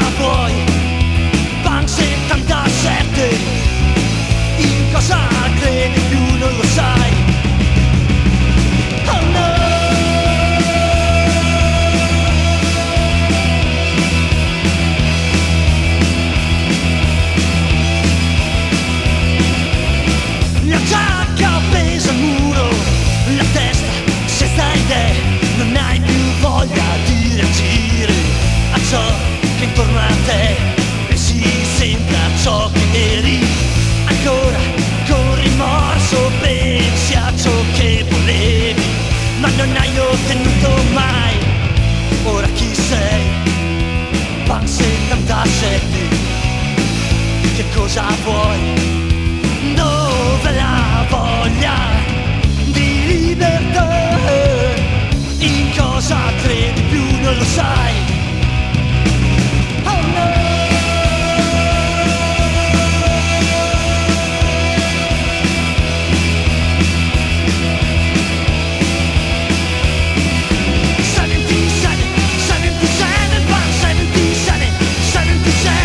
vuoi? Pan 77, in cosa credi più non lo sai. Oh no! La giacca appesa al muro, la testa senza idee, non hai più voglia di reagire a ciò che intorno a te, pensi sempre a ciò che eri, ancora con rimorso pensi a ciò che volevi, ma non hai ottenuto mai. Ora chi sei? Pan 77, che cosa vuoi? Dove la voglia di libertà? In cosa credi più non lo sai. Oh no! Pan 77,